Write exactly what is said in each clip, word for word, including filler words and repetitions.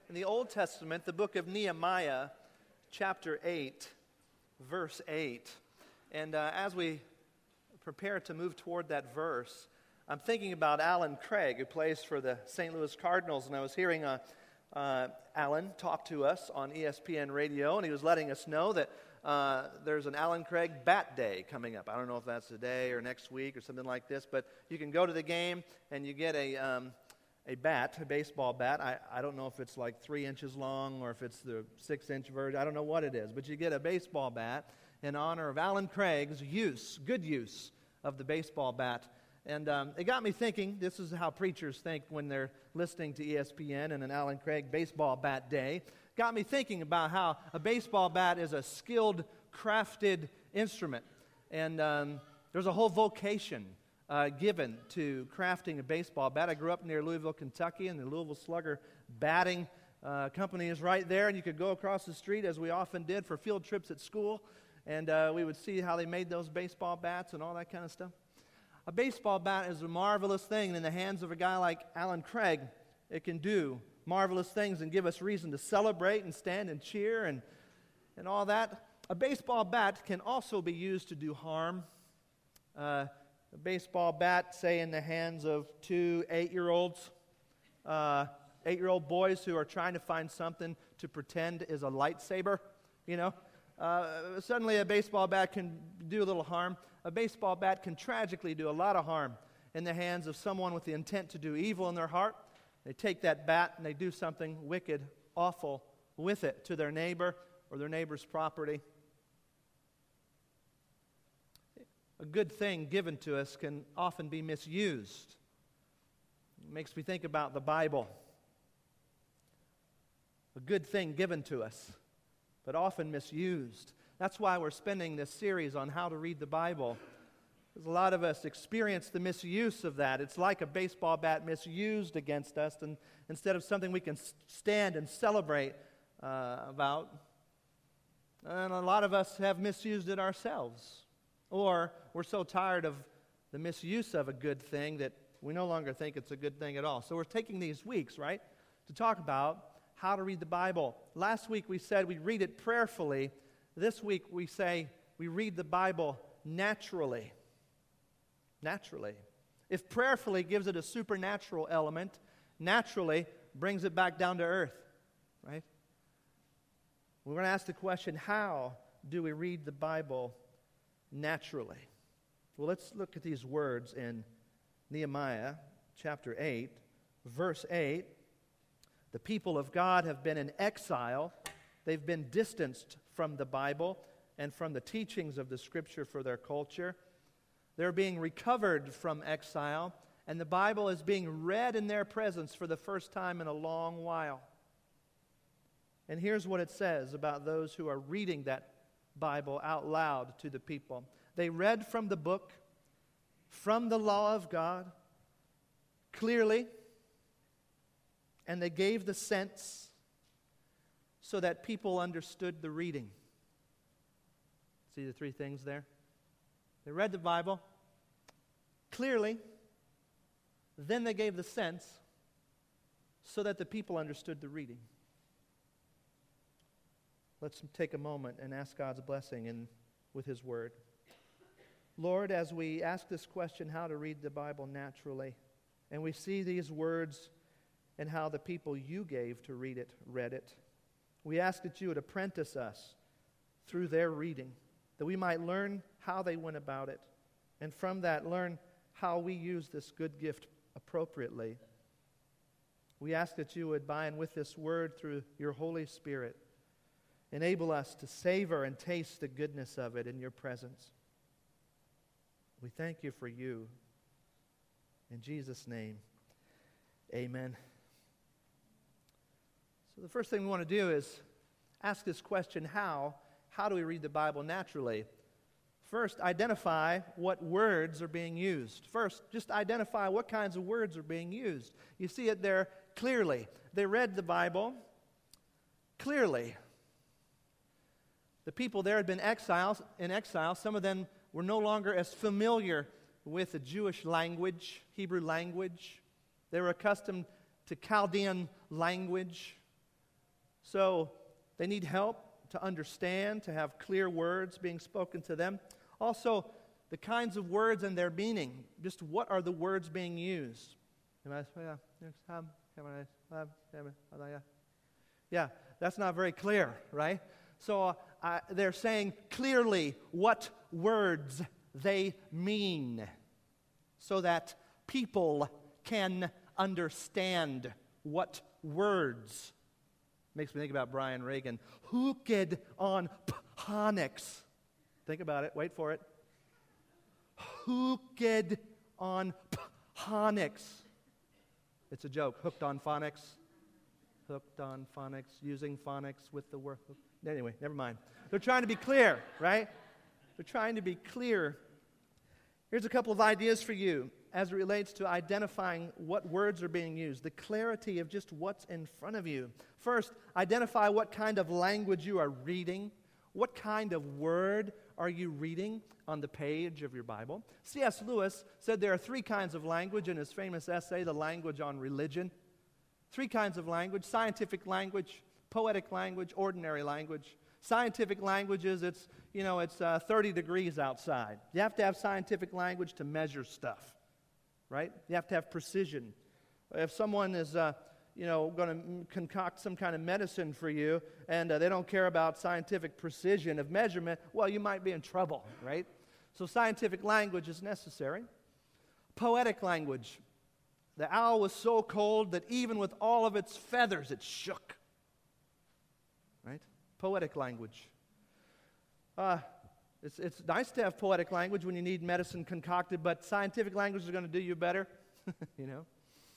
in the Old Testament, the book of Nehemiah, chapter eight, verse eight. And uh, as we prepare to move toward that verse, I'm thinking about Alan Craig, who plays for the Saint Louis Cardinals, and I was hearing uh, uh, Alan talk to us on E S P N radio, and he was letting us know that uh, there's an Alan Craig Bat Day coming up. I don't know if that's today or next week or something like this, but you can go to the game and you get a um, a bat, a baseball bat. I, I don't know if it's like three inches long or if it's the six-inch version. I don't know what it is, but you get a baseball bat in honor of Alan Craig's use, good use of the baseball bat. And um, it got me thinking, this is how preachers think when they're listening to E S P N and an Alan Craig baseball bat day. Got me thinking about how a baseball bat is a skilled, crafted instrument. And um, there's a whole vocation uh, given to crafting a baseball bat. I grew up near Louisville, Kentucky, and the Louisville Slugger batting uh, company is right there. And you could go across the street, as we often did, for field trips at school. And uh, we would see how they made those baseball bats and all that kind of stuff. A baseball bat is a marvelous thing, and in the hands of a guy like Alan Craig, it can do marvelous things and give us reason to celebrate and stand and cheer and, and all that. A baseball bat can also be used to do harm. Uh, a baseball bat, say, in the hands of two eight-year-olds, uh, eight-year-old boys who are trying to find something to pretend is a lightsaber, you know. Uh, suddenly a baseball bat can do a little harm. A baseball bat can tragically do a lot of harm in the hands of someone with the intent to do evil in their heart. They take that bat and they do something wicked, awful with it to their neighbor or their neighbor's property. A good thing given to us can often be misused. It makes me think about the Bible. A good thing given to us, but often misused. That's why we're spending this series on how to read the Bible. Because a lot of us experience the misuse of that. It's like a baseball bat misused against us, and instead of something we can stand and celebrate uh, about. And a lot of us have misused it ourselves. Or we're so tired of the misuse of a good thing that we no longer think it's a good thing at all. So we're taking these weeks, right, to talk about how to read the Bible. Last week we said we read it prayerfully. This week we say we read the Bible naturally. Naturally. If prayerfully gives it a supernatural element, naturally brings it back down to earth, right? We're going to ask the question, how do we read the Bible naturally? Well, let's look at these words in Nehemiah chapter eight, verse eight. The people of God have been in exile. They've been distanced from the Bible and from the teachings of the Scripture for their culture. They're being recovered from exile, and the Bible is being read in their presence for the first time in a long while. And here's what it says about those who are reading that Bible out loud to the people. They read from the book, from the law of God, clearly, and they gave the sense so that people understood the reading. See the three things there? They read the Bible clearly, then they gave the sense so that the people understood the reading. Let's take a moment and ask God's blessing in, with His Word. Lord, as we ask this question, how to read the Bible naturally, and we see these words and how the people you gave to read it, read it, we ask that you would apprentice us through their reading, that we might learn how they went about it, and from that learn how we use this good gift appropriately. We ask that you would, by and with this word through your Holy Spirit, enable us to savor and taste the goodness of it in your presence. We thank you for you. In Jesus' name, amen. So the first thing we want to do is ask this question, how? How do we read the Bible naturally? First, identify what words are being used. First, just identify what kinds of words are being used. You see it there clearly. They read the Bible clearly. The people there had been exiles, in exile. Some of them were no longer as familiar with the Jewish language, Hebrew language. They were accustomed to Chaldean language. So they need help to understand, to have clear words being spoken to them. Also, the kinds of words and their meaning. Just what are the words being used? Yeah, that's not very clear, right? So uh, they're saying clearly what words they mean so that people can understand what words. Makes me think about Brian Regan. Hooked on phonics. Think about it. Wait for it. Hooked on phonics. It's a joke. Hooked on phonics. Hooked on phonics. Using phonics with the word. Anyway, never mind. They're trying to be clear, right? They're trying to be clear. Here's a couple of ideas for you as it relates to identifying what words are being used, the clarity of just what's in front of you. First, identify what kind of language you are reading. What kind of word are you reading on the page of your Bible? C S Lewis said there are three kinds of language in his famous essay, The Language on Religion. Three kinds of language: scientific language, poetic language, ordinary language. Scientific language is, it's, you know, it's uh, thirty degrees outside. You have to have scientific language to measure stuff, right? You have to have precision. If someone is, uh, you know, going to concoct some kind of medicine for you and uh, they don't care about scientific precision of measurement, well, you might be in trouble, right? So scientific language is necessary. Poetic language. The owl was so cold that even with all of its feathers, it shook. Right? Poetic language. Uh, it's, it's nice to have poetic language when you need medicine concocted, but scientific language is going to do you better, you know.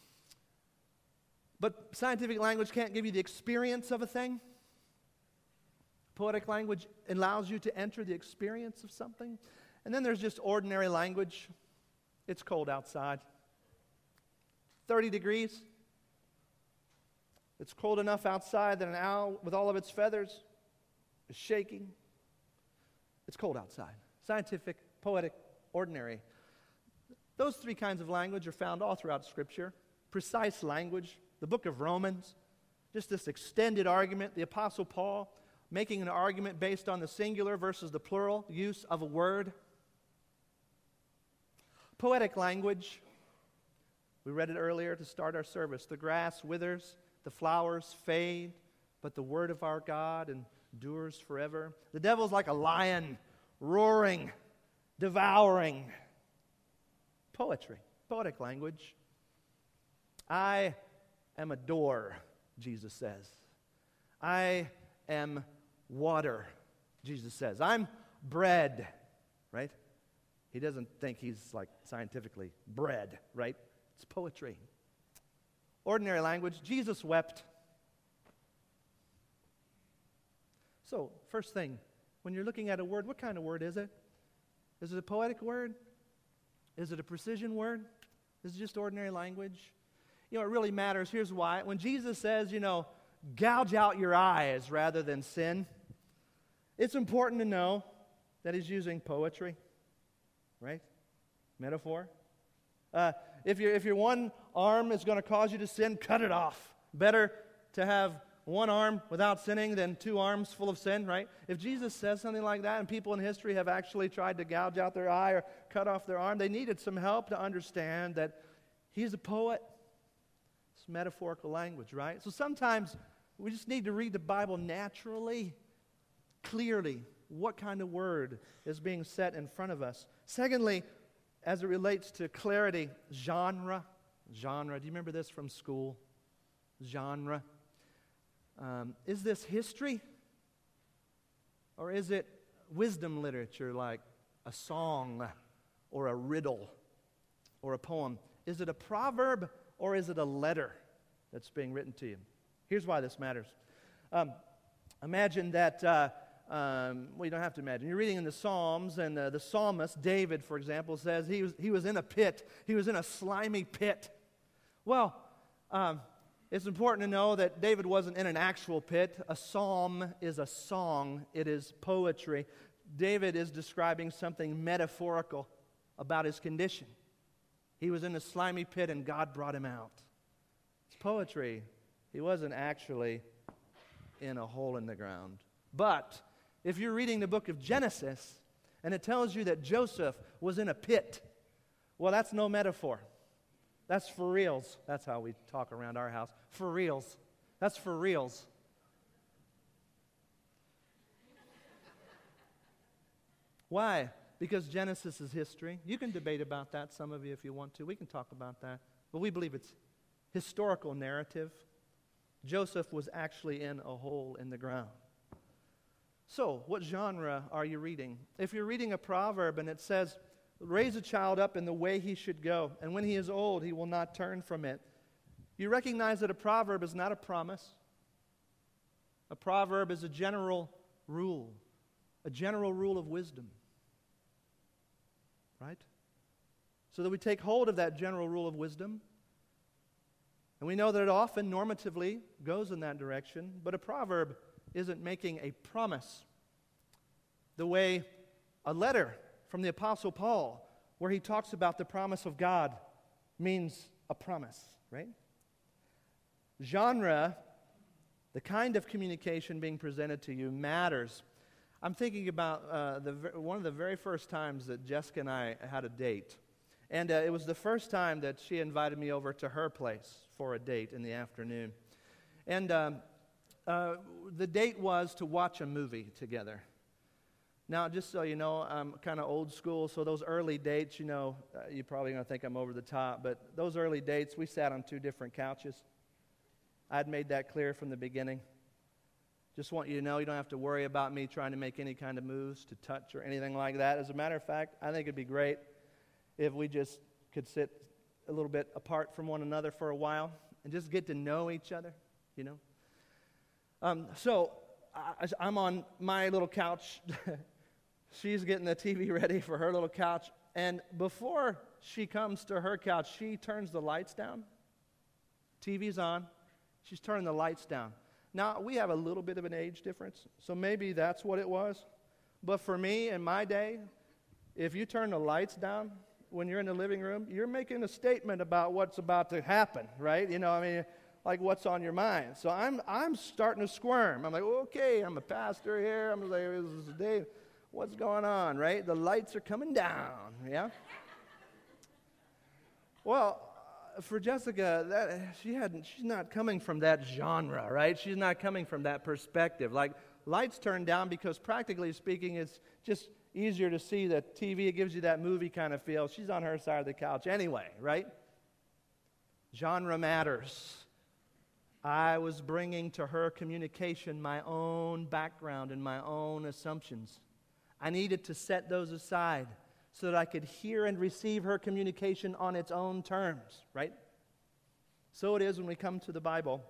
But scientific language can't give you the experience of a thing. Poetic language allows you to enter the experience of something. And then there's just ordinary language. It's cold outside. thirty degrees. It's cold enough outside that an owl with all of its feathers is shaking. It's cold outside. Scientific, poetic, ordinary. Those three kinds of language are found all throughout Scripture. Precise language. The book of Romans, just this extended argument. The Apostle Paul making an argument based on the singular versus the plural use of a word. Poetic language. We read it earlier to start our service. The grass withers, the flowers fade, but the word of our God endures forever. The devil's like a lion, roaring, devouring. Poetry, poetic language. I am a door, Jesus says. I am water, Jesus says. I'm bread, right? He doesn't think he's like scientifically bread, right? It's poetry. Ordinary language. Jesus wept. So, first thing, when you're looking at a word, what kind of word is it? Is it a poetic word? Is it a precision word? Is it just ordinary language? You know, it really matters. Here's why. When Jesus says, you know, gouge out your eyes rather than sin, it's important to know that he's using poetry, right? Metaphor. Uh, if, your if your one arm is going to cause you to sin, cut it off. Better to have one arm without sinning than two arms full of sin, right? If Jesus says something like that, and people in history have actually tried to gouge out their eye or cut off their arm, they needed some help to understand that he's a poet. It's metaphorical language, right? So sometimes we just need to read the Bible naturally, clearly, what kind of word is being set in front of us. Secondly, as it relates to clarity, genre. Genre. Do you remember this from school? Genre. Um, is this history? Or is it wisdom literature like a song or a riddle or a poem? Is it a proverb or is it a letter that's being written to you? Here's why this matters. Um, imagine that... Uh, Um, well, you don't have to imagine. You're reading in the Psalms, and uh, the psalmist, David, for example, says he was, he was in a pit. He was in a slimy pit. Well, um, it's important to know that David wasn't in an actual pit. A psalm is a song. It is poetry. David is describing something metaphorical about his condition. He was in a slimy pit, and God brought him out. It's poetry. He wasn't actually in a hole in the ground. But if you're reading the book of Genesis and it tells you that Joseph was in a pit, well, that's no metaphor. That's for reals. That's how we talk around our house. For reals. That's for reals. Why? Because Genesis is history. You can debate about that, some of you, if you want to. We can talk about that. But we believe it's historical narrative. Joseph was actually in a hole in the ground. So, what genre are you reading? If you're reading a proverb and it says, raise a child up in the way he should go, and when he is old, he will not turn from it, you recognize that a proverb is not a promise. A proverb is a general rule, a general rule of wisdom. Right? So that we take hold of that general rule of wisdom. And we know that it often normatively goes in that direction, but a proverb isn't making a promise. The way a letter from the Apostle Paul, where he talks about the promise of God, means a promise, right? Genre, the kind of communication being presented to you, matters. I'm thinking about uh, the, one of the very first times that Jessica and I had a date. And uh, it was the first time that she invited me over to her place for a date in the afternoon. And um, uh, the date was to watch a movie together. Now, just so you know, I'm kind of old school, so those early dates, you know, uh, you're probably going to think I'm over the top, but those early dates, we sat on two different couches. I'd made that clear from the beginning. Just want you to know you don't have to worry about me trying to make any kind of moves to touch or anything like that. As a matter of fact, I think it'd be great if we just could sit a little bit apart from one another for a while and just get to know each other, you know. Um, so I, I'm on my little couch. She's getting the T V ready for her little couch. And before she comes to her couch, she turns the lights down. T V's on. She's turning the lights down. Now, we have a little bit of an age difference, so maybe that's what it was. But for me, in my day, if you turn the lights down when you're in the living room, you're making a statement about what's about to happen, right? You know, I mean, like what's on your mind. So I'm I'm starting to squirm. I'm like, okay, I'm a pastor here. I'm like, this is Dave. What's going on, right? The lights are coming down, yeah? Well, for Jessica, that she hadn't. She's not coming from that genre, right? She's not coming from that perspective. Like, lights turned down because, practically speaking, it's just easier to see the T V. It gives you that movie kind of feel. She's on her side of the couch anyway, right? Genre matters. I was bringing to her communication my own background and my own assumptions. I needed to set those aside so that I could hear and receive her communication on its own terms, right? So it is when we come to the Bible.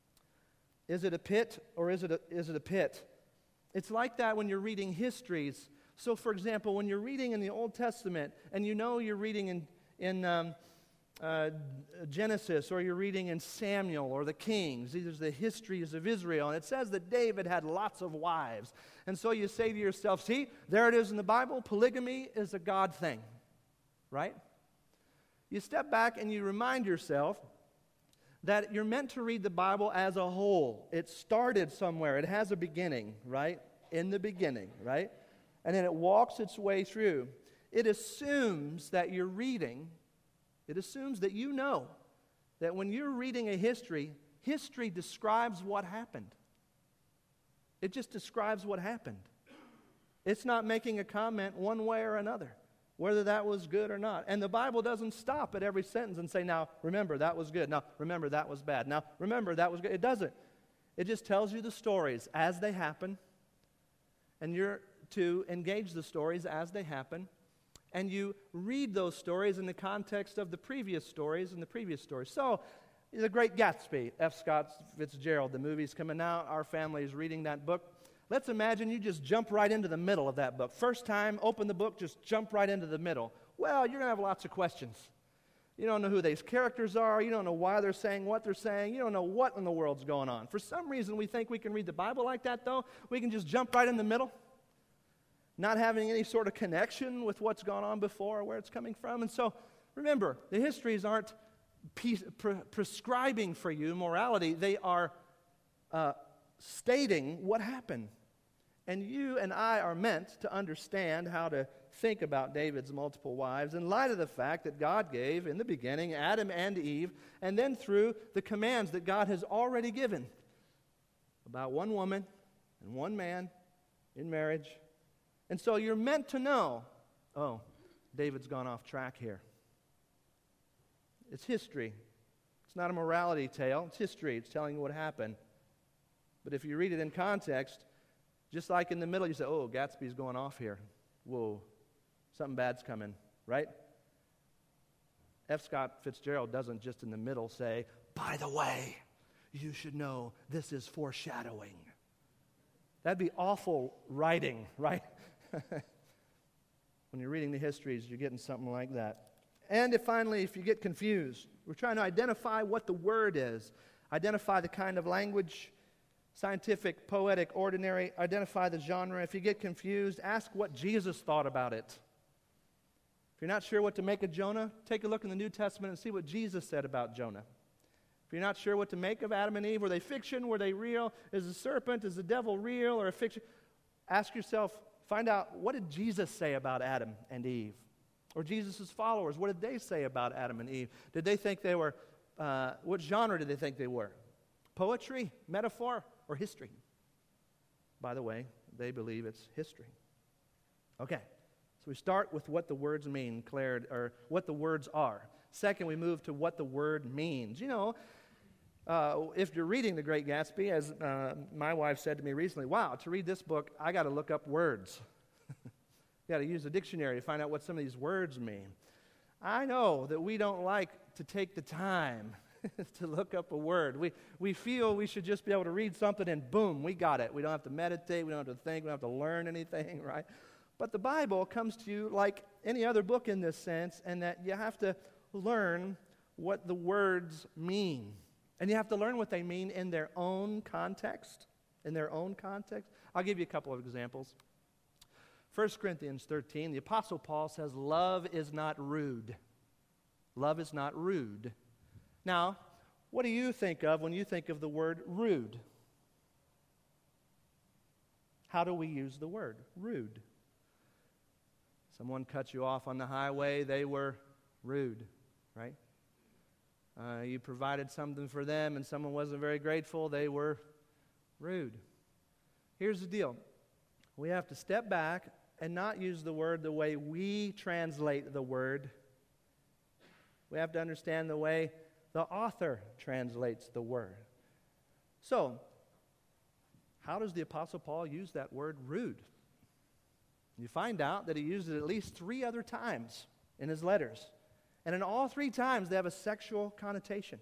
Is it a pit or is it a, is it a pit? It's like that when you're reading histories. So, for example, when you're reading in the Old Testament and you know you're reading in, in um, uh, Genesis, or you're reading in Samuel or the Kings, these are the histories of Israel, and it says that David had lots of wives. And so you say to yourself, see, there it is in the Bible, polygamy is a God thing, right? You step back and you remind yourself that you're meant to read the Bible as a whole. It started somewhere. It has a beginning, right? In the beginning, right? And then it walks its way through. It assumes that you're reading, it assumes that you know that when you're reading a history, history describes what happened. It just describes what happened. It's not making a comment one way or another, whether that was good or not. And the Bible doesn't stop at every sentence and say, now, remember, that was good. Now, remember, that was bad. Now, remember, that was good. It doesn't. It just tells you the stories as they happen, and you're to engage the stories as they happen, and you read those stories in the context of the previous stories and the previous stories. So, The Great Gatsby, F. Scott Fitzgerald, the movie's coming out. Our family is reading that book. Let's imagine you just jump right into the middle of that book. First time, open the book, just jump right into the middle. Well, you're going to have lots of questions. You don't know who these characters are. You don't know why they're saying what they're saying. You don't know what in the world's going on. For some reason, we think we can read the Bible like that, though. We can just jump right in the middle, not having any sort of connection with what's gone on before or where it's coming from. And so, remember, the histories aren't Pre- pre- prescribing for you morality. They are uh, stating what happened. And you and I are meant to understand how to think about David's multiple wives in light of the fact that God gave in the beginning Adam and Eve, and then through the commands that God has already given about one woman and one man in marriage. And so you're meant to know, oh, David's gone off track here. It's history. It's not a morality tale. It's history. It's telling you what happened. But if you read it in context, just like in the middle, you say, oh, Gatsby's going off here. Whoa, something bad's coming, right? F. Scott Fitzgerald doesn't just in the middle say, by the way, you should know this is foreshadowing. That'd be awful writing, right? When you're reading the histories, you're getting something like that. And if finally, if you get confused, we're trying to identify what the word is, identify the kind of language, scientific, poetic, ordinary, identify the genre. If you get confused, ask what Jesus thought about it. If you're not sure what to make of Jonah, take a look in the New Testament and see what Jesus said about Jonah. If you're not sure what to make of Adam and Eve, were they fiction, were they real? Is the serpent, is the devil real or a fiction? Ask yourself, find out, what did Jesus say about Adam and Eve? Or Jesus' followers, what did they say about Adam and Eve? Did they think they were, uh, what genre did they think they were? Poetry, metaphor, or history? By the way, they believe it's history. Okay, so we start with what the words mean, declared, or what the words are. Second, we move to what the word means. You know, uh, if you're reading The Great Gatsby, as uh, my wife said to me recently, wow, to read this book, I got to look up words. You got to use a dictionary to find out what some of these words mean. I know that we don't like to take the time to look up a word. We we feel we should just be able to read something and boom, we got it. We don't have to meditate, we don't have to think, we don't have to learn anything, right? But the Bible comes to you like any other book in this sense, and that you have to learn what the words mean. And you have to learn what they mean in their own context, in their own context. I'll give you a couple of examples. First Corinthians thirteen, the Apostle Paul says, love is not rude. Love is not rude. Now, what do you think of when you think of the word rude? How do we use the word rude? Someone cut you off on the highway, they were rude, right? Uh, you provided something for them and someone wasn't very grateful, they were rude. Here's the deal. We have to step back and not use the word the way we translate the word. We have to understand the way the author translates the word. So, how does the Apostle Paul use that word rude? You find out that he used it at least three other times in his letters. And in all three times, they have a sexual connotation.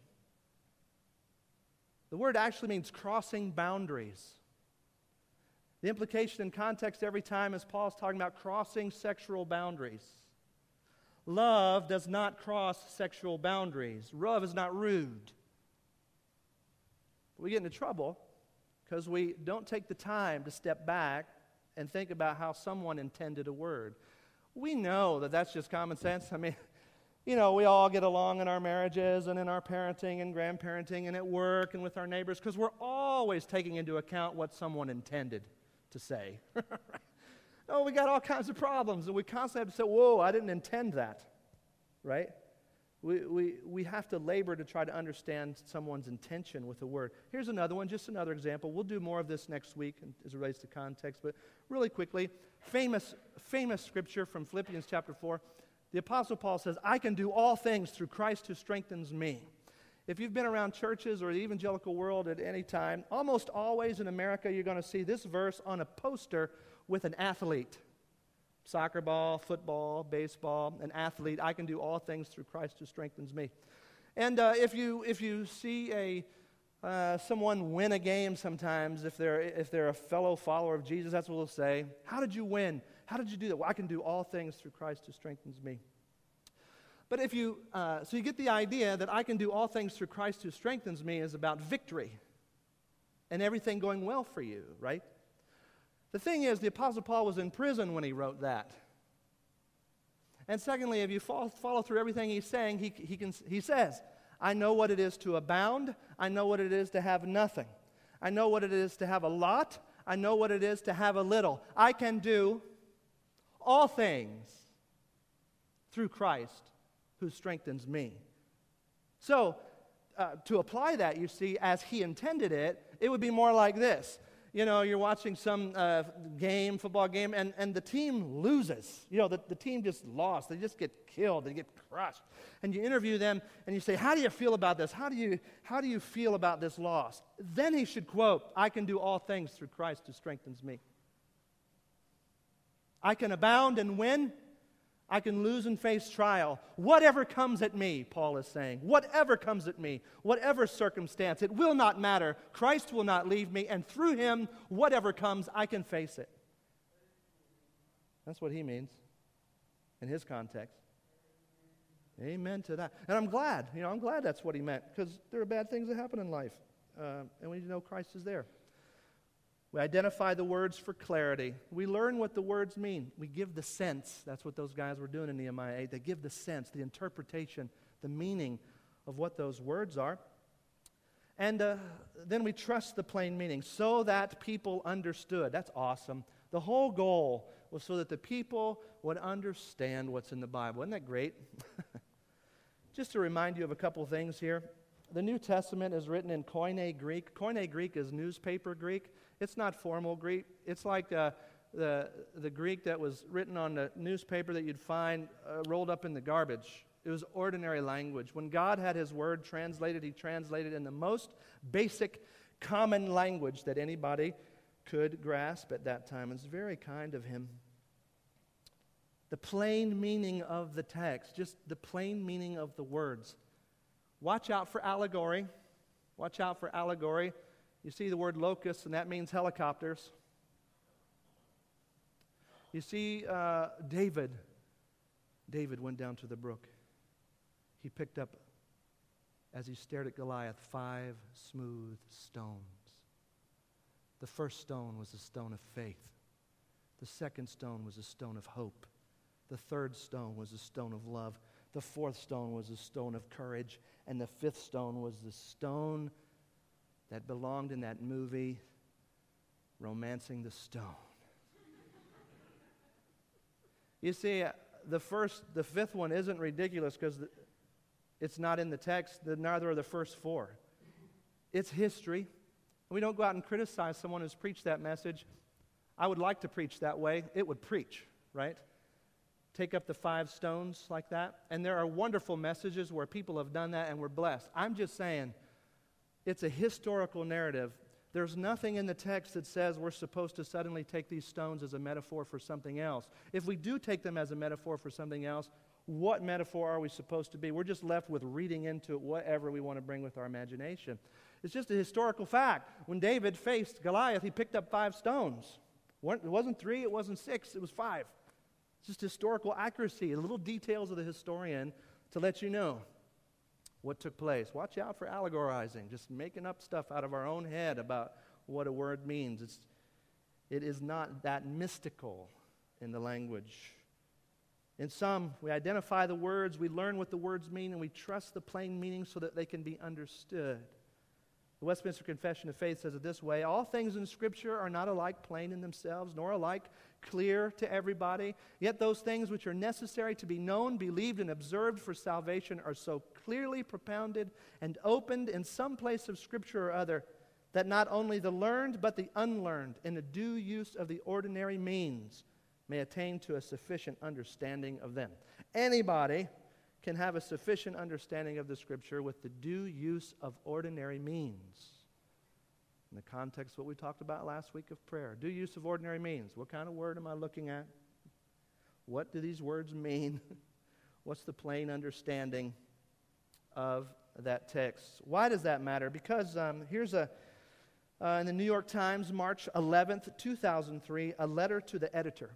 The word actually means crossing boundaries. The implication and context every time is Paul's talking about crossing sexual boundaries. Love does not cross sexual boundaries. Love is not rude. We get into trouble because we don't take the time to step back and think about how someone intended a word. We know that that's just common sense. I mean, you know, we all get along in our marriages and in our parenting and grandparenting and at work and with our neighbors because we're always taking into account what someone intended to say. Oh, we got all kinds of problems, and we constantly have to say, whoa, I didn't intend that, right? We, we, we have to labor to try to understand someone's intention with a word. Here's another one, just another example. We'll do more of this next week as it relates to context, but really quickly, famous, famous scripture from Philippians chapter four. The Apostle Paul says, I can do all things through Christ who strengthens me. If you've been around churches or the evangelical world at any time, almost always in America you're going to see this verse on a poster with an athlete. Soccer ball, football, baseball, an athlete. I can do all things through Christ who strengthens me. And uh, if you if you see a uh, someone win a game sometimes, if they're if they're a fellow follower of Jesus, that's what they'll say. How did you win? How did you do that? Well, I can do all things through Christ who strengthens me. But if you, uh, so you get the idea that I can do all things through Christ who strengthens me is about victory and everything going well for you, right? The thing is, the Apostle Paul was in prison when he wrote that. And secondly, if you follow, follow through everything he's saying, he, he, can, he says, I know what it is to abound. I know what it is to have nothing. I know what it is to have a lot. I know what it is to have a little. I can do all things through Christ who strengthens me. So, uh, to apply that, you see, as he intended it, it would be more like this. You know, you're watching some uh, game, football game, and, and the team loses. You know, the, the team just lost. They just get killed. They get crushed. And you interview them, and you say, how do you feel about this? How do you, how do you feel about this loss? Then he should quote, I can do all things through Christ who strengthens me. I can abound and win. I can lose and face trial. Whatever comes at me, Paul is saying, whatever comes at me, whatever circumstance, it will not matter. Christ will not leave me, and through him, whatever comes, I can face it. That's what he means in his context. Amen to that. And I'm glad, you know, I'm glad that's what he meant, because there are bad things that happen in life, uh, and we need to know Christ is there. We identify the words for clarity. We learn what the words mean. We give the sense. That's what those guys were doing in Nehemiah eight. They give the sense, the interpretation, the meaning of what those words are. And uh, then we trust the plain meaning so that people understood. That's awesome. The whole goal was so that the people would understand what's in the Bible. Isn't that great? Just to remind you of a couple of things here. The New Testament is written in Koine Greek. Koine Greek is newspaper Greek. It's not formal Greek. It's like uh, the, the Greek that was written on the newspaper that you'd find uh, rolled up in the garbage. It was ordinary language. When God had his word translated, he translated in the most basic, common language that anybody could grasp at that time. It's very kind of him. The plain meaning of the text, just the plain meaning of the words. Watch out for allegory. Watch out for allegory. You see the word locusts, and that means helicopters. You see uh, David. David went down to the brook. He picked up, as he stared at Goliath, five smooth stones. The first stone was a stone of faith. The second stone was a stone of hope. The third stone was a stone of love. The fourth stone was a stone of courage. And the fifth stone was the stone that belonged in that movie, Romancing the Stone. You see, the first, the fifth one isn't ridiculous because it's not in the text, neither are the first four. It's history. We don't go out and criticize someone who's preached that message. I would like to preach that way. It would preach, right? Take up the five stones like that. And there are wonderful messages where people have done that and we're blessed. I'm just saying, it's a historical narrative. There's nothing in the text that says we're supposed to suddenly take these stones as a metaphor for something else. If we do take them as a metaphor for something else, what metaphor are we supposed to be? We're just left with reading into it whatever we want to bring with our imagination. It's just a historical fact. When David faced Goliath, he picked up five stones. It wasn't three, it wasn't six, it was five. It's just historical accuracy, the little details of the historian to let you know what took place. Watch out for allegorizing, just making up stuff out of our own head about what a word means. It's, it is not that mystical in the language. In some, we identify the words, we learn what the words mean, and we trust the plain meaning so that they can be understood. The Westminster Confession of Faith says it this way: all things in Scripture are not alike plain in themselves, nor alike clear to everybody. Yet those things which are necessary to be known, believed, and observed for salvation are so clearly propounded and opened in some place of Scripture or other, that not only the learned, but the unlearned, in a due use of the ordinary means, may attain to a sufficient understanding of them. Anybody can have a sufficient understanding of the Scripture with the due use of ordinary means. In the context of what we talked about last week of prayer, due use of ordinary means. What kind of word am I looking at? What do these words mean? What's the plain understanding of that text? Why does that matter? Because um, here's a, uh, in the New York Times, March eleventh, two thousand three, a letter to the editor.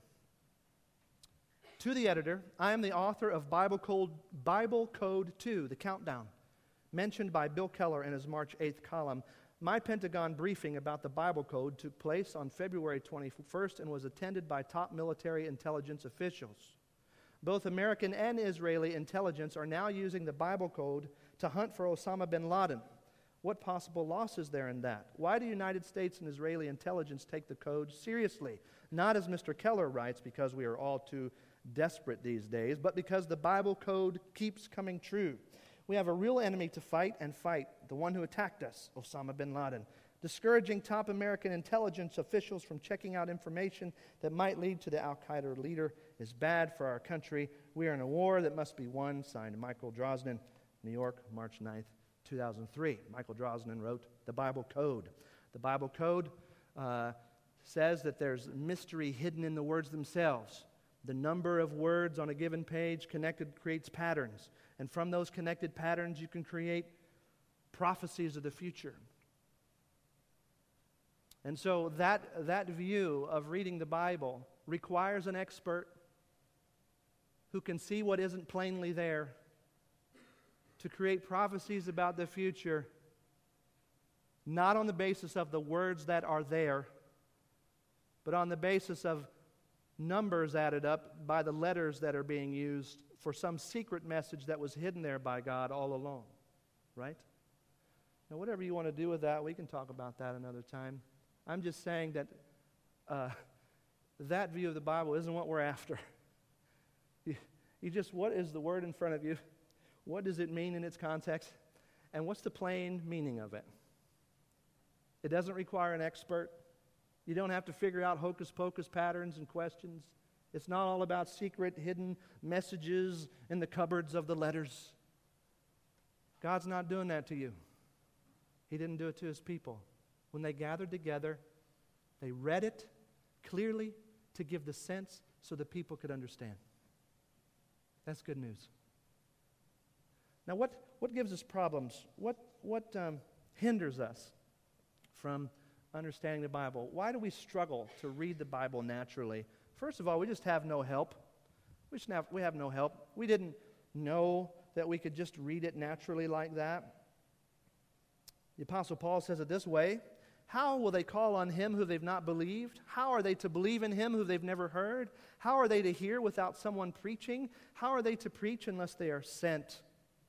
To the editor, I am the author of Bible Code, Bible Code two, The Countdown, mentioned by Bill Keller in his March eighth column. My Pentagon briefing about the Bible Code took place on February twenty-first and was attended by top military intelligence officials. Both American and Israeli intelligence are now using the Bible Code to hunt for Osama bin Laden. What possible loss is there in that? Why do United States and Israeli intelligence take the code seriously? Not, as Mister Keller writes, because we are all too desperate these days, but because the Bible code keeps coming true. We have a real enemy to fight and fight, the one who attacked us, Osama bin Laden. Discouraging top American intelligence officials from checking out information that might lead to the al-Qaeda leader is bad for our country. We are in a war that must be won. Signed, Michael Drosnin, New York, March ninth, two thousand three. Michael Drosnin wrote the Bible Code. The Bible Code uh, says that there's mystery hidden in the words themselves. The number of words on a given page connected creates patterns. And from those connected patterns, you can create prophecies of the future. And so that, that view of reading the Bible requires an expert who can see what isn't plainly there to create prophecies about the future, not on the basis of the words that are there, but on the basis of numbers added up by the letters that are being used for some secret message that was hidden there by God all along. Right? Now, whatever you want to do with that, we can talk about that another time. I'm just saying that uh, that view of the Bible isn't what we're after. You, you just, what is the word in front of you? What does it mean in its context? And what's the plain meaning of it? It doesn't require an expert. You don't have to figure out hocus-pocus patterns and questions. It's not all about secret, hidden messages in the cupboards of the letters. God's not doing that to you. He didn't do it to His people. When they gathered together, they read it clearly to give the sense so the people could understand. That's good news. Now, what, what gives us problems? What, what um, hinders us from understanding the Bible? Why do we struggle to read the Bible naturally? First of all, we just have no help. We, just have, we have no help. We didn't know that we could just read it naturally like that. The Apostle Paul says it this way: how will they call on Him who they've not believed? How are they to believe in Him who they've never heard? How are they to hear without someone preaching? How are they to preach unless they are sent?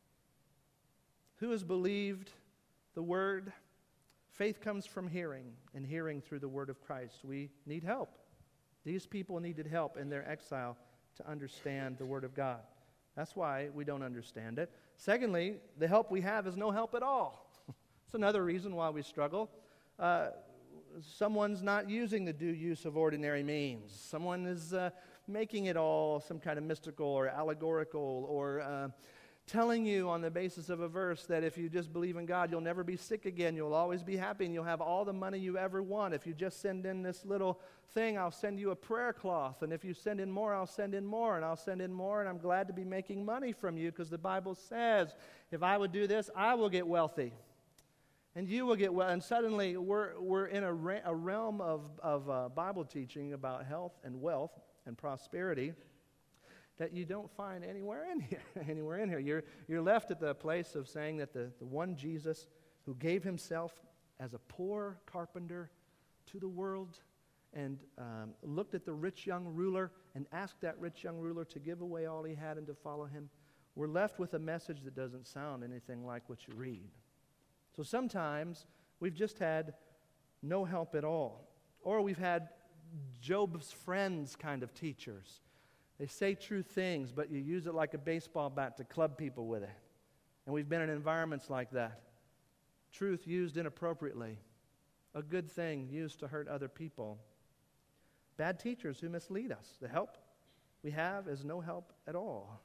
Who has believed the Word? Faith comes from hearing, and hearing through the Word of Christ. We need help. These people needed help in their exile to understand the Word of God. That's why we don't understand it. Secondly, the help we have is no help at all. It's another reason why we struggle. Uh, someone's not using the due use of ordinary means. Someone is uh, making it all some kind of mystical or allegorical, or uh, telling you on the basis of a verse that if you just believe in God, you'll never be sick again, you'll always be happy, and you'll have all the money you ever want. If you just send in this little thing, I'll send you a prayer cloth, and if you send in more, I'll send in more, and I'll send in more, and I'm glad to be making money from you, because the Bible says, if I would do this, I will get wealthy. And you will get well. And suddenly we're, we're in a, re- a realm of, of uh, Bible teaching about health and wealth and prosperity that you don't find anywhere in here. anywhere in here. You're, you're left at the place of saying that the, the one Jesus who gave Himself as a poor carpenter to the world and um, looked at the rich young ruler and asked that rich young ruler to give away all he had and to follow Him. We're left with a message that doesn't sound anything like what you read. So sometimes we've just had no help at all. Or we've had Job's friends kind of teachers. They say true things, but you use it like a baseball bat to club people with it. And we've been in environments like that. Truth used inappropriately. A good thing used to hurt other people. Bad teachers who mislead us. The help we have is no help at all.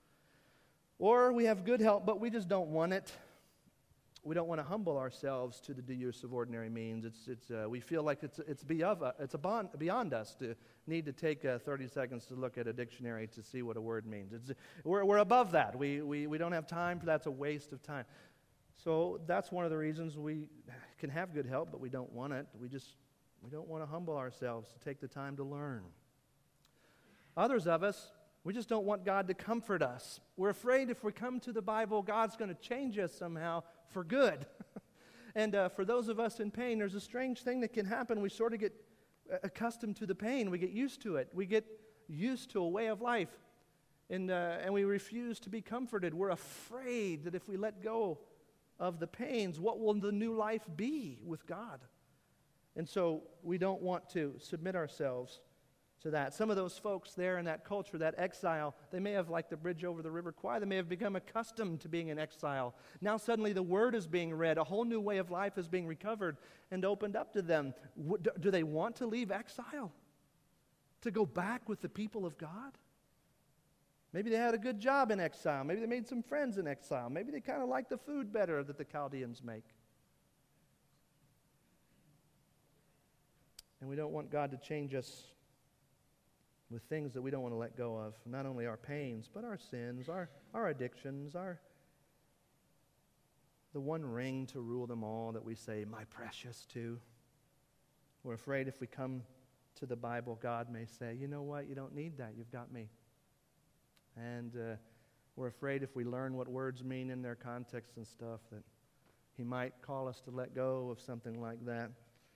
Or we have good help, but we just don't want it. We don't want to humble ourselves to the due use of ordinary means. It's, it's, uh, we feel like it's, it's, beyond, it's a bond, beyond us to need to take uh, thirty seconds to look at a dictionary to see what a word means. It's, we're, we're above that. We, we, we don't have time for that. It's a waste of time. So that's one of the reasons we can have good help, but we don't want it. We just we don't want to humble ourselves to take the time to learn. Others of us, we just don't want God to comfort us. We're afraid if we come to the Bible, God's going to change us somehow for good. and uh, for those of us in pain, there's a strange thing that can happen. We sort of get accustomed to the pain. We get used to it. We get used to a way of life. And, uh, and we refuse to be comforted. We're afraid that if we let go of the pains, what will the new life be with God? And so we don't want to submit ourselves to that. Some of those folks there in that culture, that exile, they may have, like the bridge over the River Kwai, they may have become accustomed to being in exile. Now suddenly the Word is being read. A whole new way of life is being recovered and opened up to them. Do they want to leave exile? To go back with the people of God? Maybe they had a good job in exile. Maybe they made some friends in exile. Maybe they kind of like the food better that the Chaldeans make. And we don't want God to change us with things that we don't want to let go of. Not only our pains, but our sins, our, our addictions, our the one ring to rule them all that we say, my precious, to. We're afraid if we come to the Bible, God may say, you know what, you don't need that, you've got me. And uh, we're afraid if we learn what words mean in their context and stuff, that He might call us to let go of something like that.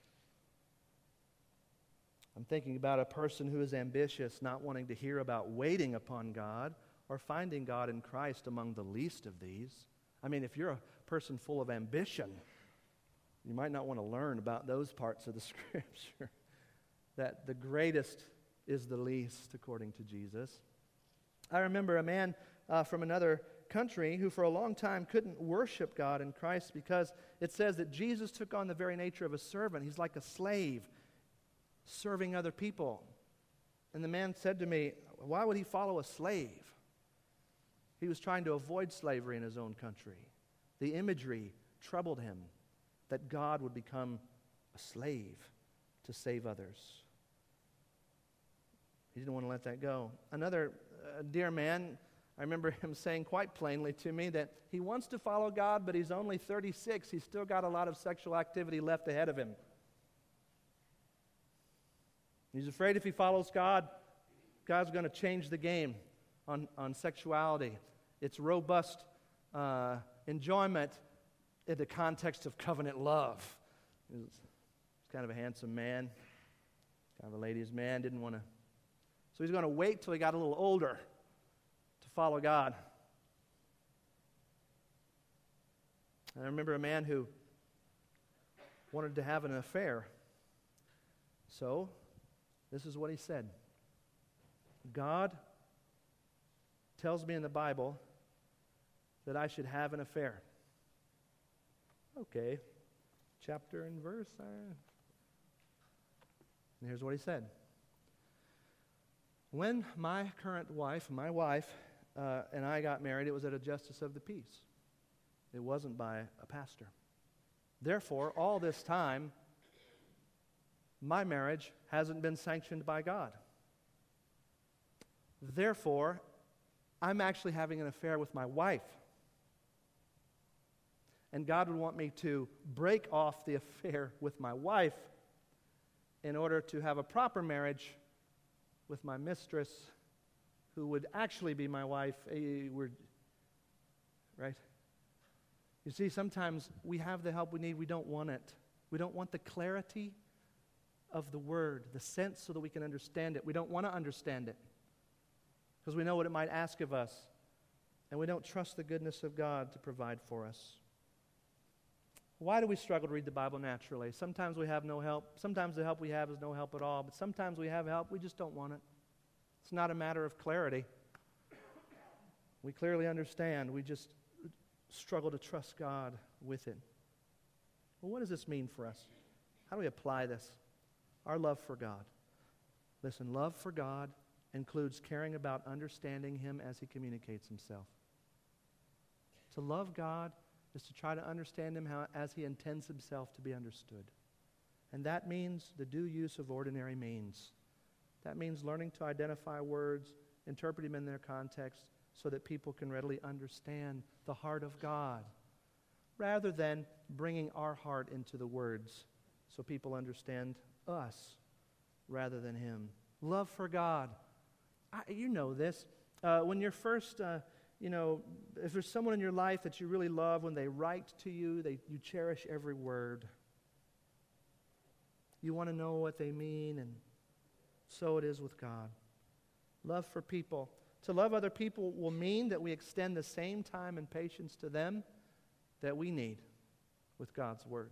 I'm thinking about a person who is ambitious, not wanting to hear about waiting upon God or finding God in Christ among the least of these. I mean, if you're a person full of ambition, you might not want to learn about those parts of the Scripture. That the greatest is the least, according to Jesus. I remember a man uh, from another country who for a long time couldn't worship God in Christ because it says that Jesus took on the very nature of a servant. He's like a slave, serving other people. And the man said to me, why would he follow a slave? He was trying to avoid slavery in his own country. The imagery troubled him that God would become a slave to save others. He didn't want to let that go. Another uh, dear man, I remember him saying quite plainly to me that he wants to follow God, but he's only thirty-six. He's still got a lot of sexual activity left ahead of him. He's afraid if he follows God, God's going to change the game on, on sexuality. It's robust uh, enjoyment in the context of covenant love. He's kind of a handsome man, kind of a ladies' man, didn't want to. So he's going to wait till he got a little older to follow God. I remember a man who wanted to have an affair. So this is what he said. God tells me in the Bible that I should have an affair. Okay, chapter and verse. Uh, and here's what he said. When my current wife, my wife, uh, and I got married, it was at a justice of the peace. It wasn't by a pastor. Therefore, all this time, my marriage hasn't been sanctioned by God. Therefore, I'm actually having an affair with my wife. And God would want me to break off the affair with my wife in order to have a proper marriage with my mistress, who would actually be my wife. Eh, we're, right? You see, sometimes we have the help we need, we don't want it. We don't want the clarity of the Word, the sense so that we can understand it. We don't want to understand it because we know what it might ask of us, and we don't trust the goodness of God to provide for us. Why do we struggle to read the Bible naturally? Sometimes we have no help. Sometimes the help we have is no help at all. But sometimes we have help, we just don't want it. It's not a matter of clarity. We clearly understand. We just struggle to trust God with it. Well, what does this mean for us? How do we apply this? Our love for God. Listen, love for God includes caring about understanding Him as He communicates Himself. To love God is to try to understand Him how, as He intends Himself to be understood. And that means the due use of ordinary means. That means learning to identify words, interpret them in their context, so that people can readily understand the heart of God, rather than bringing our heart into the words so people understand us rather than Him. Love for God. I, you know this. Uh, when you're first... Uh, You know, if there's someone in your life that you really love, when they write to you, they, you cherish every word. You want to know what they mean, and so it is with God. Love for people. To love other people will mean that we extend the same time and patience to them that we need with God's Word.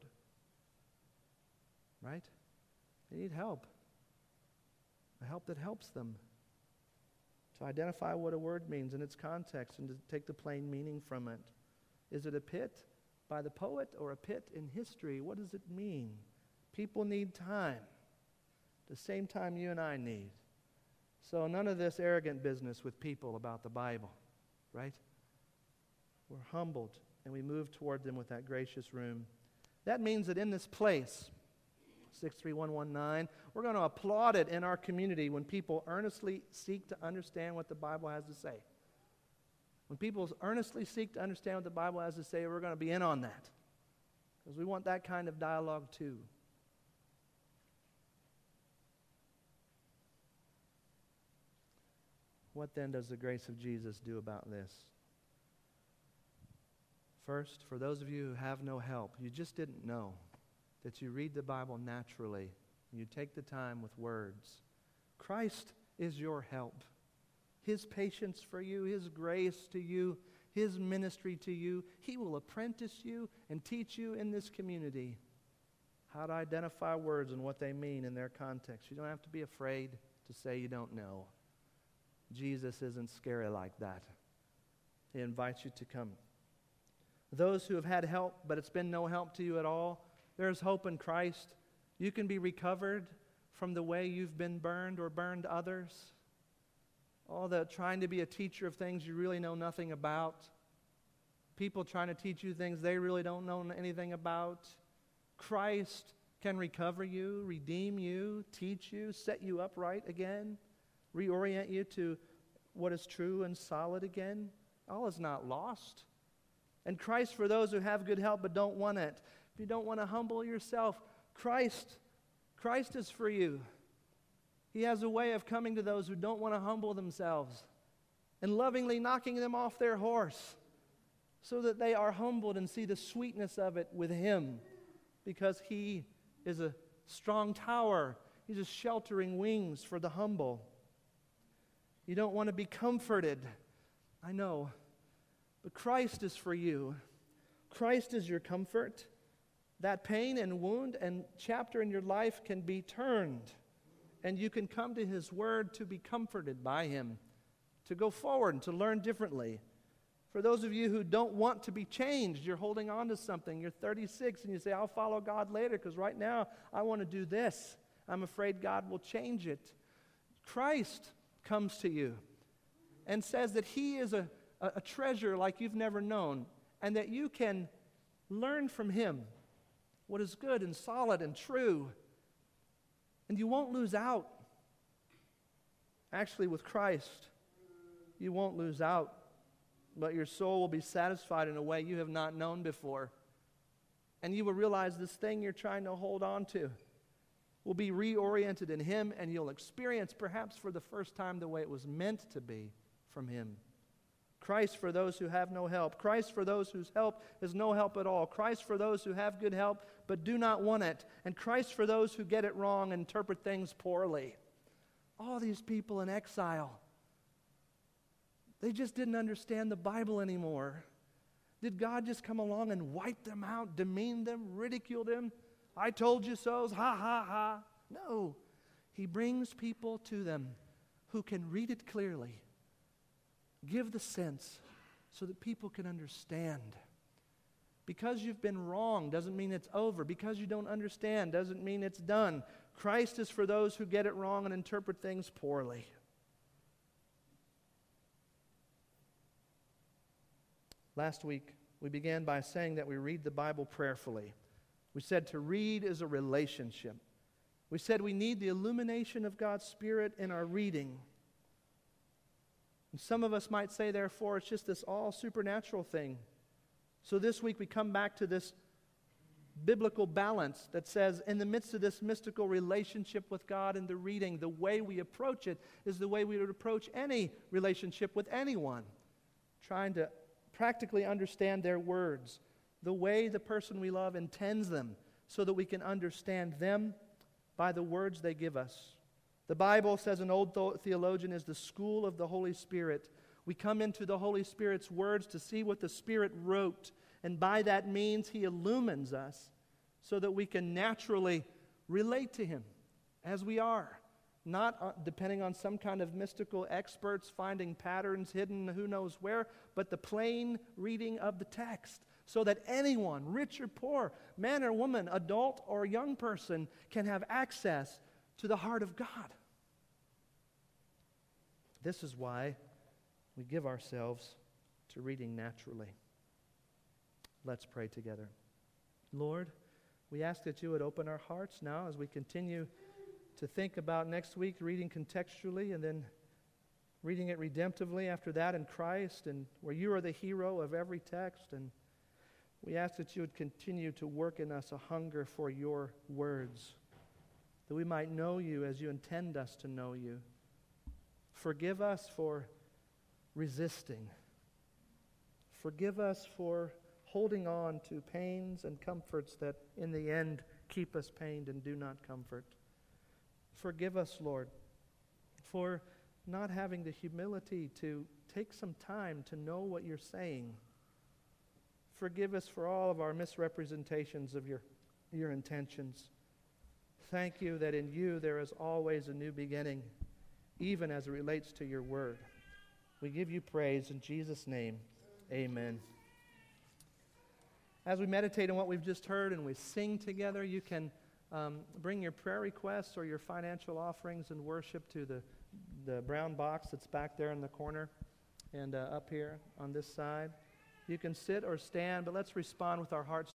Right? They need help. A help that helps them to identify what a word means in its context and to take the plain meaning from it. Is it a pit by the poet or a pit in history? What does it mean? People need time. The same time you and I need. So none of this arrogant business with people about the Bible, right? We're humbled and we move toward them with that gracious room. That means that in this place, six three one one nine, we're going to applaud it in our community when people earnestly seek to understand what the Bible has to say. When people earnestly seek to understand what the Bible has to say, we're going to be in on that. Because we want that kind of dialogue too. What then does the grace of Jesus do about this? First, for those of you who have no help, you just didn't know that you read the Bible naturally, and you take the time with words. Christ is your help. His patience for you, His grace to you, His ministry to you. He will apprentice you and teach you in this community how to identify words and what they mean in their context. You don't have to be afraid to say you don't know. Jesus isn't scary like that. He invites you to come. Those who have had help, but it's been no help to you at all, there's hope in Christ. You can be recovered from the way you've been burned or burned others. All the trying to be a teacher of things you really know nothing about. People trying to teach you things they really don't know anything about. Christ can recover you, redeem you, teach you, set you upright again, reorient you to what is true and solid again. All is not lost. And Christ for those who have good help but don't want it. If you don't want to humble yourself, Christ, Christ is for you. He has a way of coming to those who don't want to humble themselves and lovingly knocking them off their horse so that they are humbled and see the sweetness of it with Him, because He is a strong tower. He's a sheltering wings for the humble. You don't want to be comforted. I know. But Christ is for you. Christ is your comfort. That pain and wound and chapter in your life can be turned. And you can come to His Word to be comforted by Him, to go forward and to learn differently. For those of you who don't want to be changed, you're holding on to something. You're thirty-six and you say, I'll follow God later because right now I want to do this. I'm afraid God will change it. Christ comes to you and says that He is a, a, a treasure like you've never known, and that you can learn from Him what is good and solid and true. And you won't lose out. Actually, with Christ, you won't lose out, but your soul will be satisfied in a way you have not known before. And you will realize this thing you're trying to hold on to will be reoriented in Him, and you'll experience perhaps for the first time the way it was meant to be from Him. Christ for those who have no help. Christ for those whose help is no help at all. Christ for those who have good help but do not want it. And Christ for those who get it wrong and interpret things poorly. All these people in exile, they just didn't understand the Bible anymore. Did God just come along and wipe them out, demean them, ridicule them? I told you so, ha ha ha. No. He brings people to them who can read it clearly. Give the sense so that people can understand. Because you've been wrong doesn't mean it's over. Because you don't understand doesn't mean it's done. Christ is for those who get it wrong and interpret things poorly. Last week, we began by saying that we read the Bible prayerfully. We said to read is a relationship. We said we need the illumination of God's Spirit in our reading. And some of us might say, therefore, it's just this all supernatural thing. So this week we come back to this biblical balance that says in the midst of this mystical relationship with God and the reading, the way we approach it is the way we would approach any relationship with anyone, trying to practically understand their words, the way the person we love intends them, so that we can understand them by the words they give us. The Bible, says an old theologian, is the school of the Holy Spirit. We come into the Holy Spirit's words to see what the Spirit wrote And by that means, He illumines us so that we can naturally relate to Him as we are. Not uh, depending on some kind of mystical experts finding patterns hidden who knows where, but the plain reading of the text, so that anyone, rich or poor, man or woman, adult or young person, can have access to the heart of God. This is why we give ourselves to reading naturally. Let's pray together. Lord, we ask that You would open our hearts now as we continue to think about next week reading contextually and then reading it redemptively after that in Christ, and where You are the hero of every text. And we ask that You would continue to work in us a hunger for Your words, that we might know You as You intend us to know You. Forgive us for resisting. Forgive us for holding on to pains and comforts that in the end keep us pained and do not comfort. Forgive us, Lord, for not having the humility to take some time to know what You're saying. Forgive us for all of our misrepresentations of your, your intentions. Thank You that in You there is always a new beginning, even as it relates to Your word. We give You praise in Jesus' name. Amen. As we meditate on what we've just heard and we sing together, you can um, bring your prayer requests or your financial offerings and worship to the, the brown box that's back there in the corner and uh, up here on this side. You can sit or stand, but let's respond with our hearts